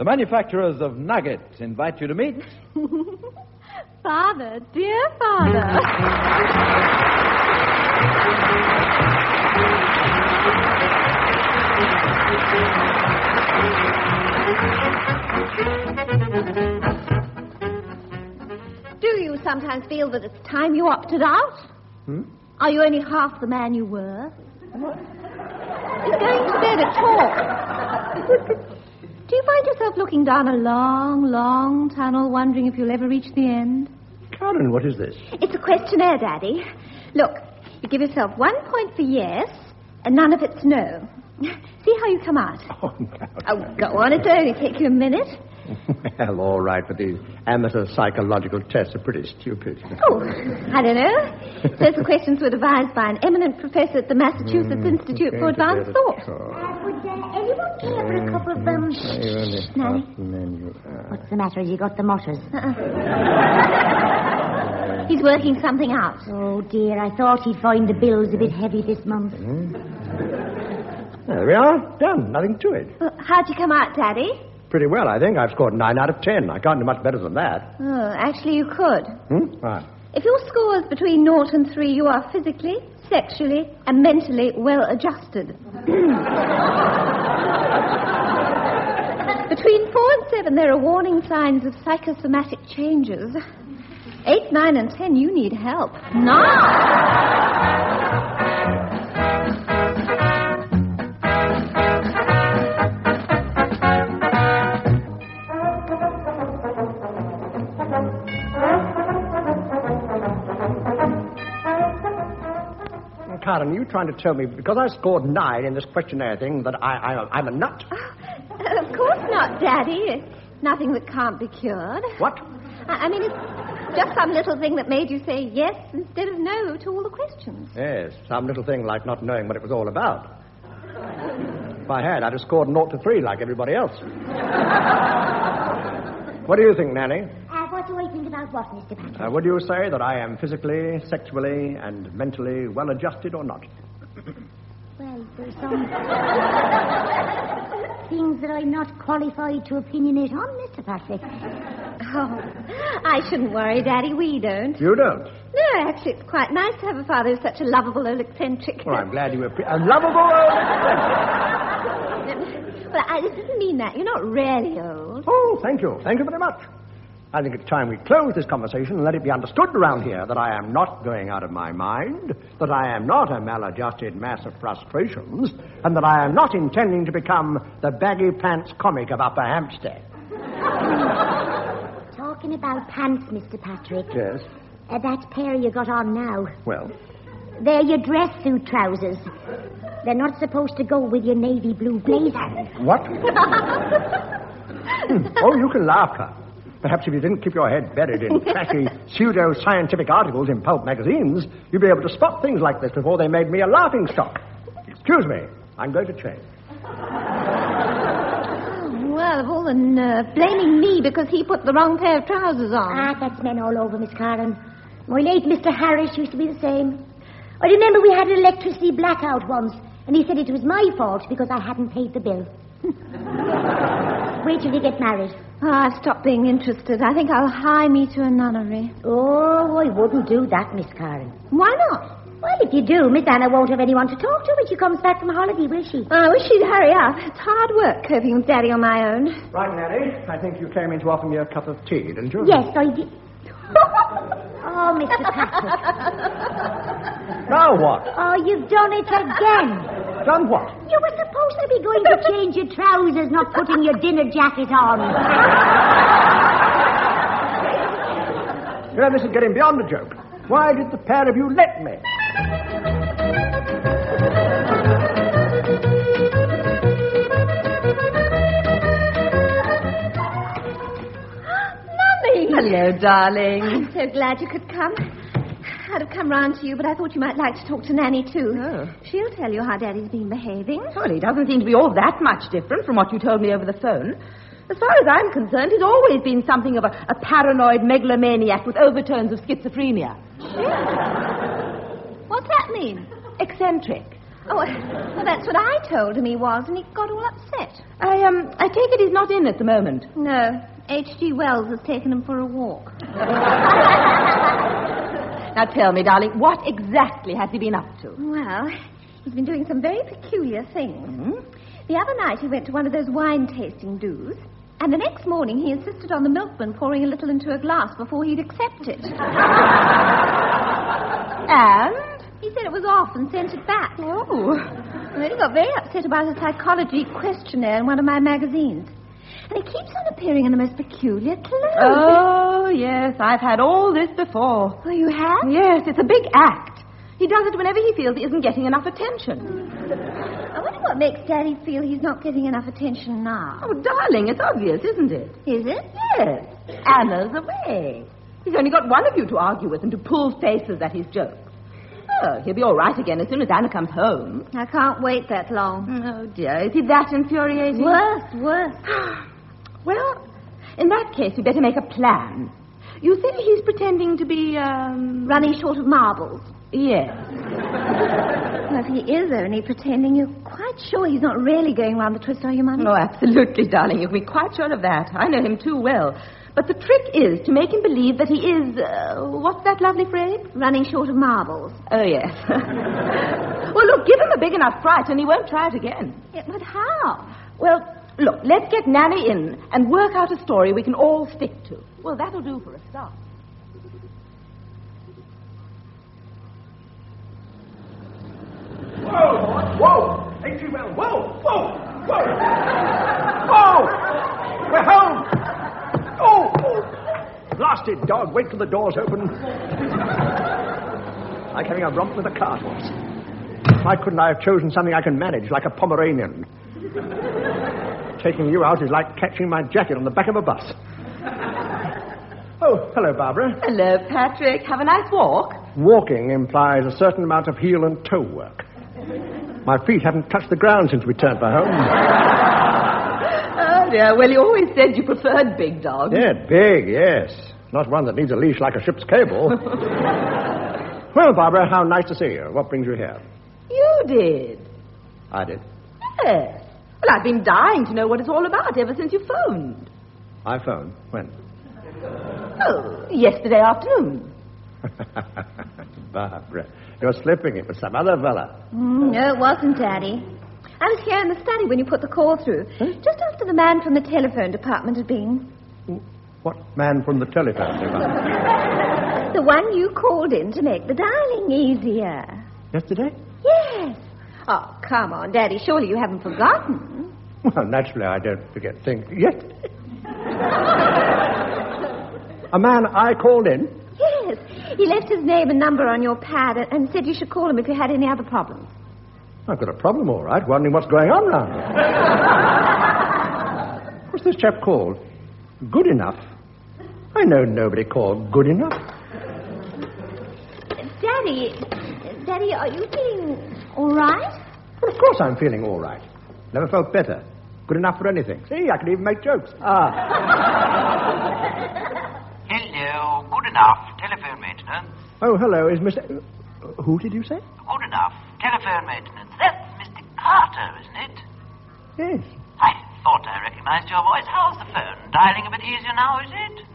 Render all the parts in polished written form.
The manufacturers of Nugget invite you to meet... Father, dear Father. Do you sometimes feel that it's time you opted out? Are you only half the man you were? Is going to bed a chore? Do you find yourself looking down a long, long tunnel, wondering if you'll ever reach the end? Karen, what is this? It's a questionnaire, Daddy. Look, you give yourself 1 point for yes, and none of it's no. See how you come out. Oh, no. Oh, go on. It'll only take you a minute. Well, all right, but these amateur psychological tests are pretty stupid. Oh, I don't know. Says the questions were devised by an eminent professor at the Massachusetts Institute for Advanced Thought. Would anyone care for a cup of Nanny? What's the matter? Has he got the mutters? He's working something out. Oh, dear, I thought he'd find the bills a bit heavy this month. There we are. Done. Nothing to it. How'd you come out, Daddy? Pretty well, I think. I've scored 9 out of 10. I can't do much better than that. Oh, actually, you could. Right. If your score is between 0 and 3, you are physically, sexually, and mentally well adjusted. Between 4 and 7, there are warning signs of psychosomatic changes. 8, 9, and 10, you need help. Now! Karen, are you trying to tell me, because I scored 9 in this questionnaire thing, that I'm a nut? Of course not, Daddy. Nothing that can't be cured. What? I mean, it's just some little thing that made you say yes instead of no to all the questions. Yes, some little thing like not knowing what it was all about. If I had, I'd have scored 0 to 3 like everybody else. What do you think, Nanny? What do I think about what, Mr. Patrick? Would you say that I am physically, sexually, and mentally well-adjusted or not? Well, there's some things that I'm not qualified to opinionate on, Mr. Patrick. Oh, I shouldn't worry, Daddy. We don't. You don't? No, actually, it's quite nice to have a father who's such a lovable old eccentric. Well, I'm glad you were... a lovable old eccentric. Well, I didn't mean that. You're not really old. Oh, thank you. Thank you very much. I think it's time we close this conversation and let it be understood around here that I am not going out of my mind, that I am not a maladjusted mass of frustrations, and that I am not intending to become the baggy pants comic of Upper Hampstead. Talking about pants, Mr. Patrick. Yes? That pair you got on now. Well? They're your dress suit trousers. They're not supposed to go with your navy blue blazer. What? Oh, you can laugh, Carl. Perhaps if you didn't keep your head buried in trashy, pseudo-scientific articles in pulp magazines, you'd be able to spot things like this before they made me a laughing stock. Excuse me, I'm going to change. Well, of all the nerve, blaming me because he put the wrong pair of trousers on. That's men all over, Miss Karen. My late Mr. Harris used to be the same. I remember we had an electricity blackout once, and he said it was my fault because I hadn't paid the bill. Wait till you get married. Oh, I've stopped being interested. I think I'll hie me to a nunnery. Oh, I wouldn't do that, Miss Karen. Why not? Well, if you do, Miss Anna won't have anyone to talk to when she comes back from holiday, will she? I wish she'd hurry up. It's hard work coping with Daddy on my own. Right, Nanny. I think you came in to offer me a cup of tea, didn't you? Yes, I did. Oh, Mr. Patrick. Now what? Oh, you've done it again. Done what? You were supposed to be going to change your trousers, not putting your dinner jacket on. You know, this is getting beyond a joke. Why did the pair of you let me? Mummy! Hello, darling. I'm so glad you could come. I'd have come round to you, but I thought you might like to talk to Nanny, too. Oh. She'll tell you how Daddy's been behaving. Well, he doesn't seem to be all that much different from what you told me over the phone. As far as I'm concerned, he's always been something of a paranoid megalomaniac with overtones of schizophrenia. What's that mean? Eccentric. Oh, well, that's what I told him he was, and he got all upset. I take it he's not in at the moment. No, H.G. Wells has taken him for a walk. Now tell me, darling, what exactly has he been up to? Well, he's been doing some very peculiar things. Mm-hmm. The other night he went to one of those wine-tasting do's, and the next morning he insisted on the milkman pouring a little into a glass before he'd accept it. And? He said it was off and sent it back. Oh. And then he got very upset about a psychology questionnaire in one of my magazines. And he keeps on appearing in the most peculiar clothes. Oh, yes, I've had all this before. Oh, you have? Yes, it's a big act. He does it whenever he feels he isn't getting enough attention. I wonder what makes Daddy feel he's not getting enough attention now. Oh, darling, it's obvious, isn't it? Is it? Yes. Anna's away. He's only got one of you to argue with and to pull faces at his jokes. Oh, he'll be all right again as soon as Anna comes home. I can't wait that long. Oh, dear. Is he that infuriating? Worse. Well, in that case, we better make a plan. You say he's pretending to be, running short of marbles. Yes. Well, if he is only pretending, you're quite sure he's not really going round the twist, are you, Mummy? Oh, absolutely, darling. You can be quite sure of that. I know him too well. But the trick is to make him believe that he is, what's that lovely phrase? Running short of marbles. Oh, yes. Well, look, give him a big enough fright and he won't try it again. Yeah, but how? Well, look, let's get Nanny in and work out a story we can all stick to. Well, that'll do for a start. Whoa! H.G. Wells, whoa! We're home! Oh! Blasted dog, wait till the door's open. Like having a romp with a cart horse. Why couldn't I have chosen something I can manage, like a Pomeranian? Taking you out is like catching my jacket on the back of a bus. Oh, hello, Barbara. Hello, Patrick. Have a nice walk. Walking implies a certain amount of heel and toe work. My feet haven't touched the ground since we turned for home. Oh, dear. Well, you always said you preferred big dogs. Yeah, big, yes. Not one that needs a leash like a ship's cable. Well, Barbara, how nice to see you. What brings you here? You did. I did. Yes. Well, I've been dying to know what it's all about ever since you phoned. I phoned? When? Oh, yesterday afternoon. Barbara, you're slipping it with some other fella. No, it wasn't, Daddy. I was here in the study when you put the call through. Huh? Just after the man from the telephone department had been. What man from the telephone department? The one you called in to make the dialing easier. Yesterday? Yes. Oh, come on, Daddy. Surely you haven't forgotten. Well, naturally I don't forget things. Yesterday? A man I called in? Yes. He left his name and number on your pad and said you should call him if you had any other problems. I've got a problem, all right. Wondering what's going on now. What's this chap called? Good enough? I know nobody called Good enough. Daddy, are you feeling all right? Well, of course I'm feeling all right. Never felt better. Good enough for anything. See, I can even make jokes. Hello, Good Enough, telephone maintenance. Oh, hello, is Mr... Who did you say? Good Enough, telephone maintenance. That's Mr. Carter, isn't it? Yes. I thought I recognized your voice. How's the phone? Dialing a bit easier now, is it?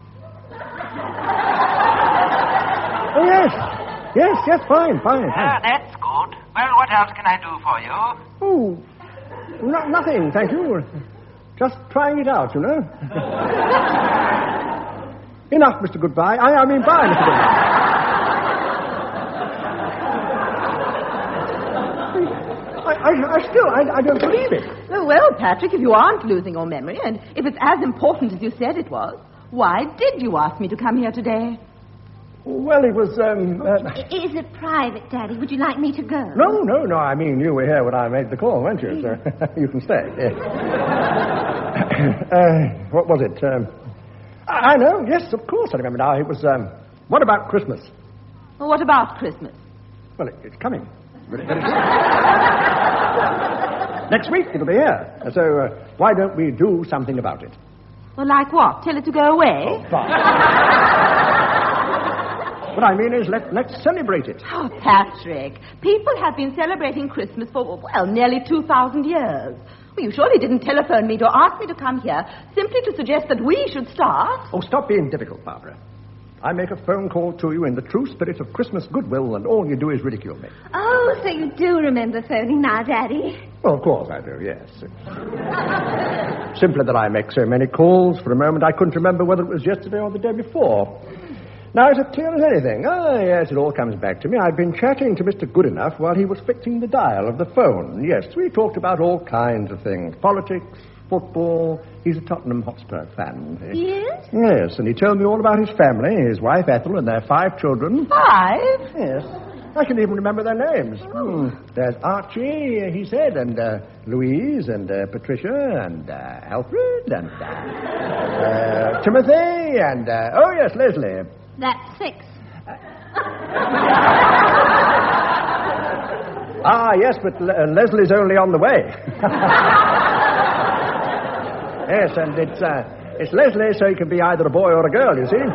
Oh, yes. Yes, fine. That's good. Well, what else can I do for you? Oh, nothing, thank you. Just trying it out, you know. Enough, Mr. Goodbye. I mean, bye, Mr. Goodbye. I don't believe it. Oh, well, Patrick, if you aren't losing your memory, and if it's as important as you said it was, why did you ask me to come here today? Well, it was, Is it private, Daddy? Would you like me to go? No. I mean, you were here when I made the call, weren't you? So you can stay. Yes. What was it? I know. Yes, of course I remember now. It was, what about Christmas? Well, what about Christmas? Well, it's coming. Very soon. Next week it'll be here. So why don't we do something about it? Well, like what? Tell it to go away? Oh, fine. What I mean is, let's celebrate it. Oh, Patrick, people have been celebrating Christmas for, well, nearly 2,000 years. Well, you surely didn't telephone me to ask me to come here simply to suggest that we should start. Oh, stop being difficult, Barbara. I make a phone call to you in the true spirit of Christmas goodwill, and all you do is ridicule me. Oh, so you do remember phoning now, Daddy? Well, of course I do, yes. Simply that I make so many calls, for a moment I couldn't remember whether it was yesterday or the day before. Now, it's as clear as anything. Ah, yes, it all comes back to me. I've been chatting to Mr. Goodenough while he was fixing the dial of the phone. Yes, we talked about all kinds of things. Politics, football. He's a Tottenham Hotspur fan. Yes? Yes, and he told me all about his family, his wife Ethel, and their 5 children. 5? Yes. I can even remember their names. There's Archie, he said, and Louise, and Patricia, and Alfred, and Timothy, and, oh, yes, Leslie. That's 6. Yes, but Leslie's only on the way. Yes, and it's Leslie, so he can be either a boy or a girl, you see.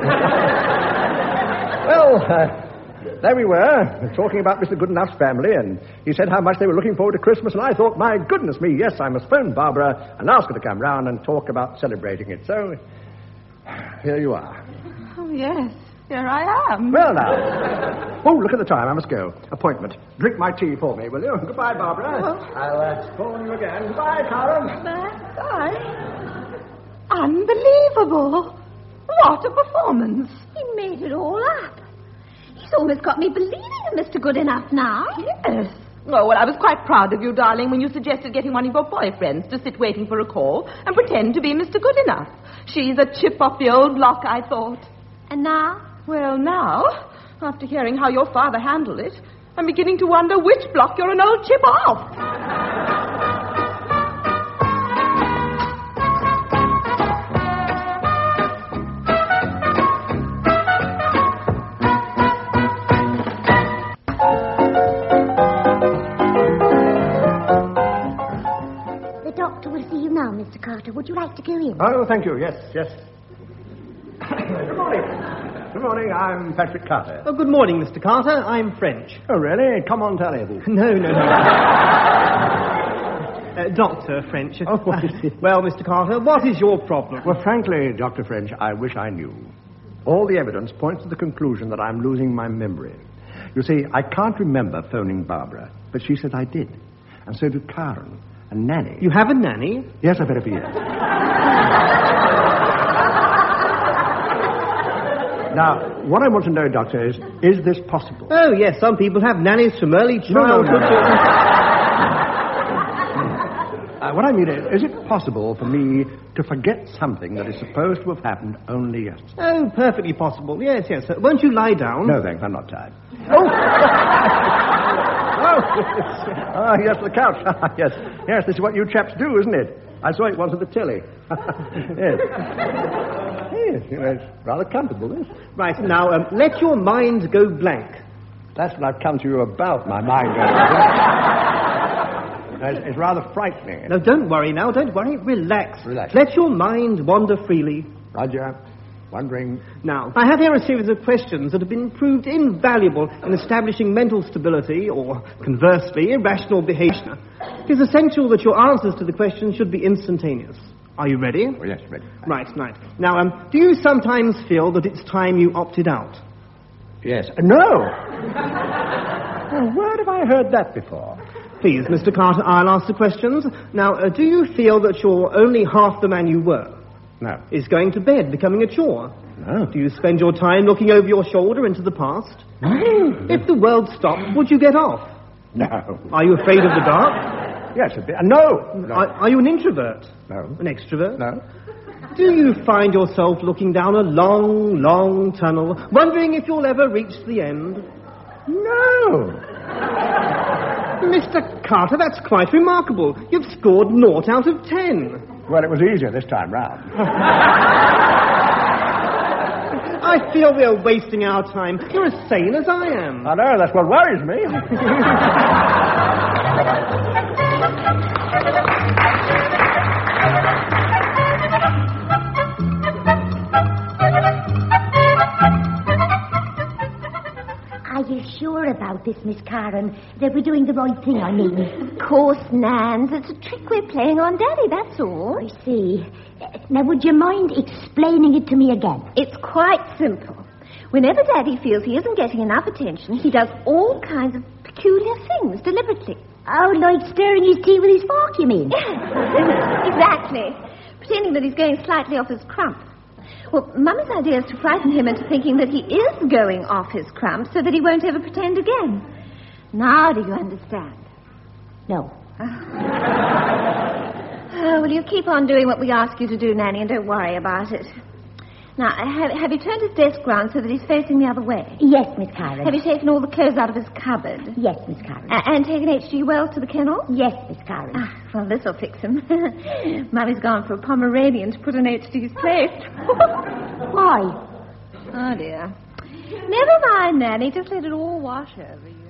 Well, there we were, talking about Mr. Goodenough's family, and he said how much they were looking forward to Christmas, and I thought, my goodness me, yes, I must phone Barbara and ask her to come round and talk about celebrating it. So, here you are. Oh, yes, here I am. Well, now. Oh, look at the time, I must go. Appointment. Drink my tea for me, will you? Goodbye, Barbara. Oh. I'll call you again. Goodbye, Karen. Bye. Unbelievable. What a performance. He made it all up. He's almost got me believing in Mr. Goodenough now. Yes. Oh, well, I was quite proud of you, darling, when you suggested getting one of your boyfriends to sit waiting for a call and pretend to be Mr. Goodenough. She's a chip off the old block, I thought. And now? Well, now, after hearing how your father handled it, I'm beginning to wonder which block you're an old chip off. Mr. Carter. Would you like to go in? Oh, thank you. Yes. Good morning. Good morning. I'm Patrick Carter. Oh, good morning, Mr. Carter. I'm French. Oh, really? Come on, tell me. No. Dr. French. Oh, what is it? Well, Mr. Carter, what is your problem? Well, frankly, Dr. French, I wish I knew. All the evidence points to the conclusion that I'm losing my memory. You see, I can't remember phoning Barbara, but she said I did. And so did Karen. A nanny. You have a nanny? Yes, I better be it. Now, what I want to know, Doctor, is this possible? Oh, yes, some people have nannies from early childhood. What I mean is it possible for me to forget something that is supposed to have happened only yesterday? Oh, perfectly possible. Yes. Won't you lie down? No, thanks, I'm not tired. Oh! Yes, the couch. Yes, this is what you chaps do, isn't it? I saw it once at the telly. Yes, it's rather comfortable, this. Right, now, let your mind go blank. That's what I've come to you about, my mind going blank. It's rather frightening. No, don't worry now, don't worry. Relax. Let your mind wander freely. Roger. Wondering. Now, I have here a series of questions that have been proved invaluable in establishing mental stability, or, conversely, irrational behavior. It is essential that your answers to the questions should be instantaneous. Are you ready? Oh, yes, ready. Right. Now, do you sometimes feel that it's time you opted out? Yes. No! Oh, where have I heard that before? Please, Mr. Carter, I'll ask the questions. Now, do you feel that you're only half the man you were? No. Is going to bed becoming a chore? No. Do you spend your time looking over your shoulder into the past? No. If the world stopped, would you get off? No. Are you afraid of the dark? Yes, a bit. No. Are you an introvert? No. An extrovert? No. Do you find yourself looking down a long, long tunnel, wondering if you'll ever reach the end? No. Mr. Carter, that's quite remarkable. You've scored 0 out of 10. Well, it was easier this time round. I feel we're wasting our time. You're as sane as I am. I know, that's what worries me. sure about this, Miss Karen? That we're doing the right thing, I mean. Of course, Nance. It's a trick we're playing on Daddy, that's all. I see. Now, would you mind explaining it to me again? It's quite simple. Whenever Daddy feels he isn't getting enough attention, he does all kinds of peculiar things deliberately. Oh, like stirring his tea with his fork, you mean? Exactly. Pretending that he's going slightly off his crump. Well, Mummy's idea is to frighten him into thinking that he is going off his crump so that he won't ever pretend again. Now do you understand? No. Oh, well, you keep on doing what we ask you to do, Nanny, and don't worry about it. Now, have you turned his desk round so that he's facing the other way? Yes, Miss Karen. Have you taken all the clothes out of his cupboard? Yes, Miss Karen. And taken H.G. Wells to the kennel? Yes, Miss Karen. Ah, well, this'll fix him. Mummy's gone for a Pomeranian to put in H.G.'s place. Why? Oh, dear. Never mind, Nanny. Just let it all wash over you.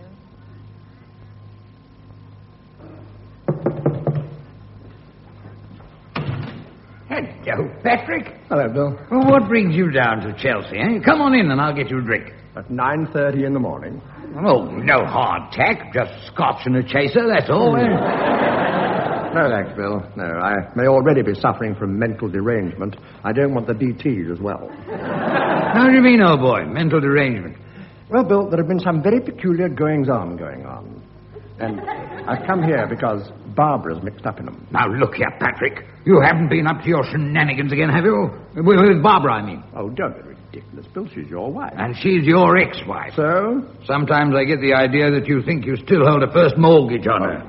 Hello, Patrick. Hello, Bill. Well, what brings you down to Chelsea, eh? Come on in and I'll get you a drink. At 9:30 in the morning. Oh, no hard tack, just scotch and a chaser, that's all. Eh? No, thanks, Bill. No, I may already be suffering from mental derangement. I don't want the DTs as well. How do you mean, old boy? Mental derangement? Well, Bill, there have been some very peculiar goings-on going on. And I've come here because Barbara's mixed up in them. Now, look here, Patrick. You haven't been up to your shenanigans again, have you? With Barbara, I mean. Oh, don't be ridiculous, Bill. She's your wife. And she's your ex-wife. So? Sometimes I get the idea that you think you still hold a first mortgage on her.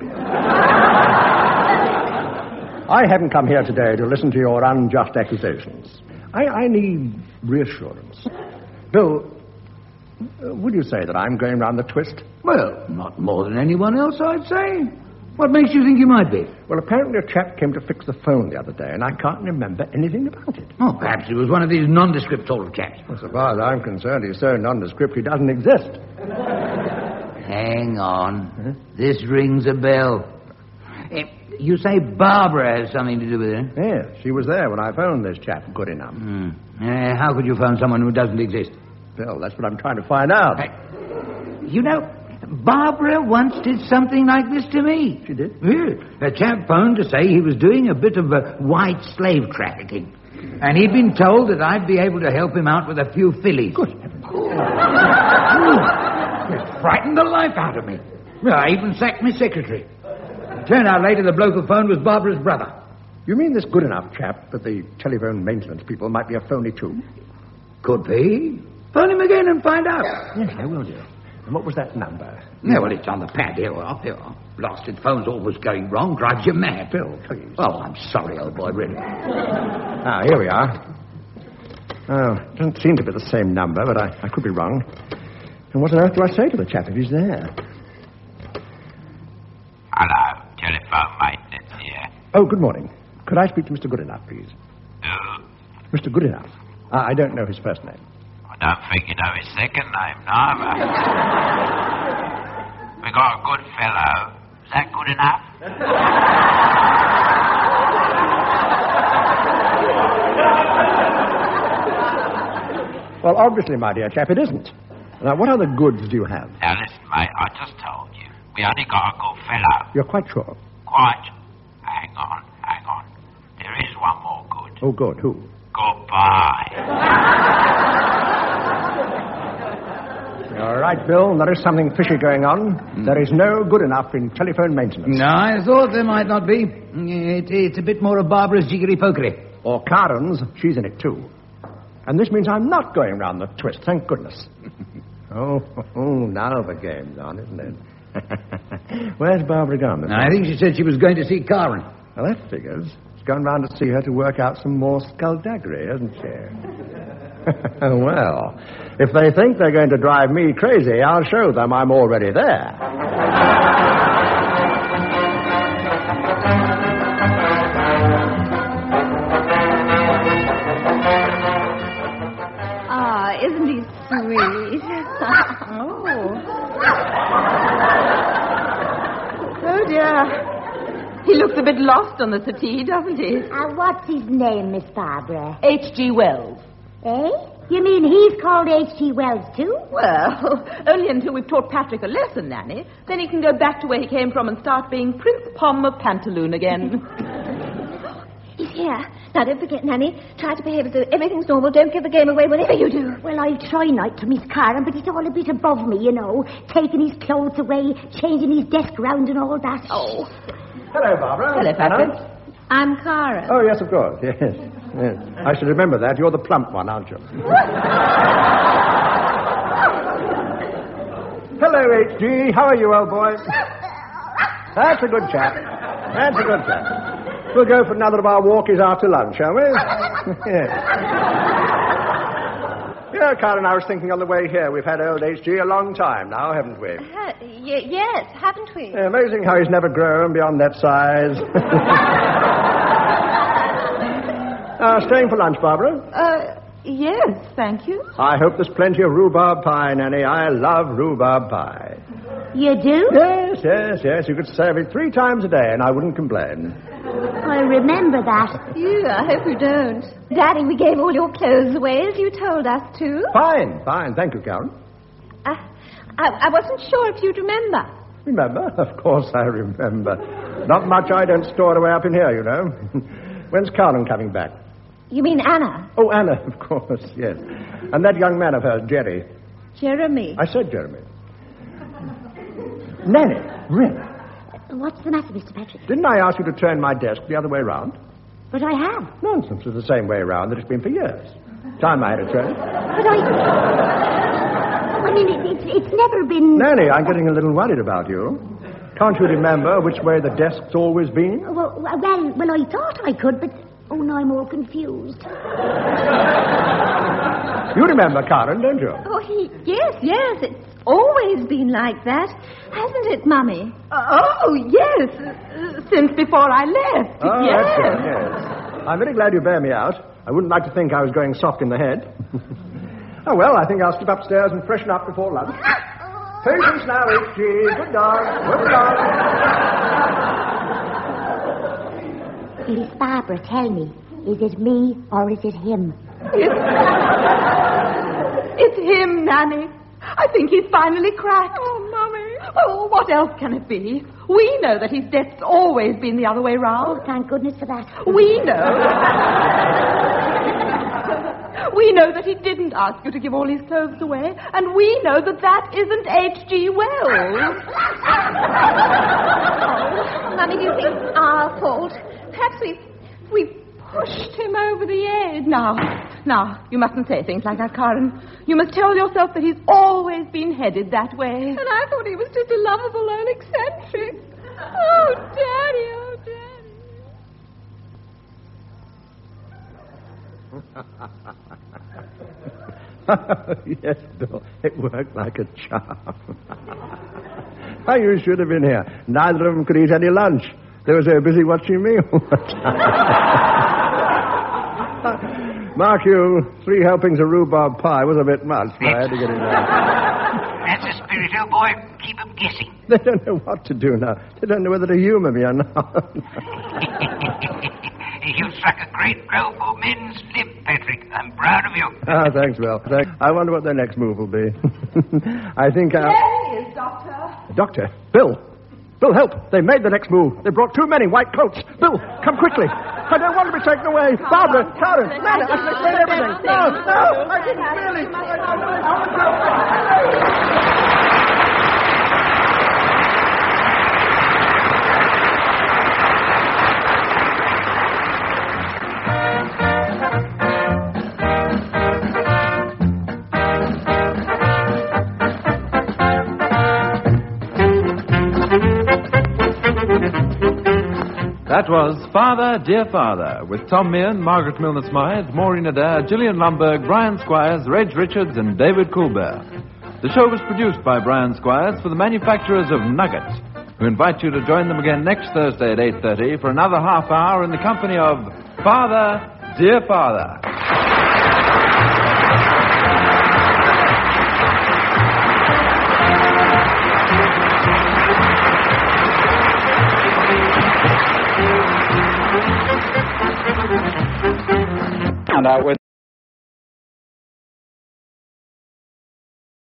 I haven't come here today to listen to your unjust accusations. I need reassurance. Bill, would you say that I'm going round the twist? Well, not more than anyone else, I'd say. What makes you think you might be? Well, apparently a chap came to fix the phone the other day, and I can't remember anything about it. Oh, perhaps he was one of these nondescript sort of chaps. Well, so far as I'm concerned, he's so nondescript he doesn't exist. Hang on. Huh? This rings a bell. You say Barbara has something to do with it? Yes, she was there when I phoned this chap good enough. How could you phone someone who doesn't exist? Well, that's what I'm trying to find out. You know, Barbara once did something like this to me. She did? Yes. A chap phoned to say he was doing a bit of white slave trafficking. And he'd been told that I'd be able to help him out with a few fillies. Good heavens. It frightened the life out of me. I even sacked my secretary. It turned out later the bloke who phoned was Barbara's brother. You mean this good enough chap that the telephone maintenance people might be a phony too? Could be. Phone him again and find out. Yes, I will do. And what was that number? Yeah, well, it's on the pad here. Well, here. Blasted phone's always going wrong. Drives you mad. Bill, please. Oh, I'm sorry, old boy, really. Ah, here we are. Oh, it doesn't seem to be the same number, but I could be wrong. And what on earth do I say to the chap if he's there? Hello, telephone maintenance here. Oh, good morning. Could I speak to Mr. Goodenough, please? Who? Mr. Goodenough. I don't know his first name. I don't think you know his second name, neither. We got a good fellow. Is that good enough? Well, obviously, my dear chap, it isn't. Now, what other goods do you have? Now, listen, mate, I just told you. We only got a good fellow. You're quite sure? Quite. Hang on. There is one more good. Oh, good. Who? Goodbye. All right, Bill, there is something fishy going on. There is no good enough in telephone maintenance. No, I thought there might not be. It's a bit more of Barbara's jiggery-pokery. Or Karen's. She's in it, too. And this means I'm not going round the twist, thank goodness. Oh, now the game's on, isn't it? Where's Barbara gone? I think she said she was going to see Karen. Well, that figures. She's gone round to see her to work out some more skullduggery, hasn't she? Well, if they think they're going to drive me crazy, I'll show them I'm already there. Ah, isn't he sweet? Oh, dear. He looks a bit lost on the settee, doesn't he? What's his name, Miss Barbara? H.G. Wells. Eh? You mean he's called H.G. Wells, too? Well, only until we've taught Patrick a lesson, Nanny. Then he can go back to where he came from and start being Prince Pom of Pantaloon again. He's here. Now, don't forget, Nanny. Try to behave as though everything's normal. Don't give the game away whatever you do. Well, I'll try not to, Miss Karen, but it's all a bit above me, you know. Taking his clothes away, changing his desk round and all that. Oh. Hello, Barbara. Hello, Patrick. I'm Cara. Oh, yes, of course. Yes. Yes. I should remember that. You're the plump one, aren't you? Hello, H.G. How are you, old boy? That's a good chap. That's a good chap. We'll go for another of our walkies after lunch, shall we? Yes. Yeah, Karen, I was thinking on the way here, we've had old H.G. a long time now, haven't we? Yes, haven't we? Yeah, amazing how he's never grown beyond that size. Staying for lunch, Barbara? Yes, thank you. I hope there's plenty of rhubarb pie, Nanny. I love rhubarb pie. You do? Yes. You could serve it 3 times a day, and I wouldn't complain. I remember that. I hope you don't. Daddy, we gave all your clothes away as you told us to. Fine. Thank you, Karen. I wasn't sure if you'd remember. Remember? Of course I remember. Not much I don't store away up in here, you know. When's Karen coming back? You mean Anna? Oh, Anna, of course, yes. And that young man of hers, Jerry. Jeremy. I said Jeremy. Nanny, really? What's the matter, Mr. Patrick? Didn't I ask you to turn my desk the other way round? But I have. Nonsense. It's the same way round that it's been for years. Time I had it turned. But I mean, it's never been... Nanny, I'm getting a little worried about you. Can't you remember which way the desk's always been? Well, I thought I could, but... Oh, now I'm all confused. You remember, Karen, don't you? Oh, yes. It's always been like that. Hasn't it, Mummy? Oh, yes. Since before I left. Oh, yes. That's good, yes. I'm very glad you bear me out. I wouldn't like to think I was going soft in the head. Oh, well, I think I'll slip upstairs and freshen up before lunch. Patience now, H.G. Good dog. Good dog. Miss Barbara, tell me, is it me or is it him? It's him, Nanny. I think he's finally cracked. Oh, Mummy. Oh, what else can it be? We know that his debt's always been the other way round. Oh, thank goodness for that. We know. We know that he didn't ask you to give all his clothes away, and we know that that isn't H.G. Wells. Mummy, do you think it's our fault? Perhaps we pushed him over the edge. Now, you mustn't say things like that, Karen. You must tell yourself that he's always been headed that way. And I thought he was just a lovable old eccentric. Oh, Daddy, Yes, Bill, it worked like a charm. How you should have been here. Neither of them could eat any lunch. They were so busy watching me all the time. Mark you, 3 helpings of rhubarb pie was a bit much, but I had to get it out. That's the spirit, old boy. Keep them guessing. They don't know what to do now. They don't know whether to humour me or not. You struck a great blow for men's lib, Patrick. I'm proud of you. Thanks, Will. I wonder what their next move will be. I think There he is, Doctor. Doctor? Bill! Bill, help! They made the next move. They brought too many white coats. Bill, come quickly. I don't want to be taken away. Barbara, Karen, Nana, I can explain everything. No, I didn't really. That was Father, Dear Father, with Tom Meehan, Margaret Milner-Smythe, Maureen Adair, Gillian Lumberg, Brian Squires, Reg Richards, and David Coulbert. The show was produced by Brian Squires for the manufacturers of Nugget, who invite you to join them again next Thursday at 8:30 for another half hour in the company of Father, Dear Father. Found out where